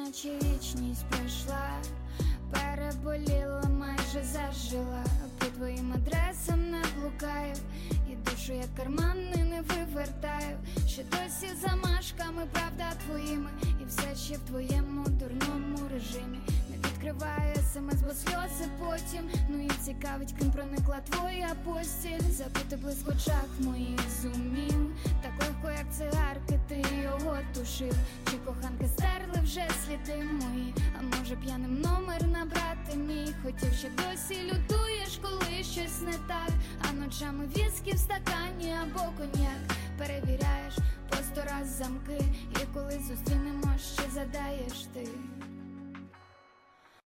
наче вічність пройшла, переболіла, майже зажила. По твоїм адресам не блукаю, і душу я кармани не вивертаю. Ще досі замашками, правда твоїми, і все ще в твоєму дурному режимі. Не відкриваю смс, бо сльози потім. Ну і цікавить, ким проникла твоя постіль. Забути блиск в очах моїх зумів, так легко, як цигарки, ти його тушив. Чи коханки стерли вже сліди мої, а може п'яним номер набрати мій. Хотів, ще досі лютуєш, коли щось не так, а ночами віскі в стакані або коньяк. Перевіряєш по 100 раз замки, і коли зустрінемо, ще задаєш ти.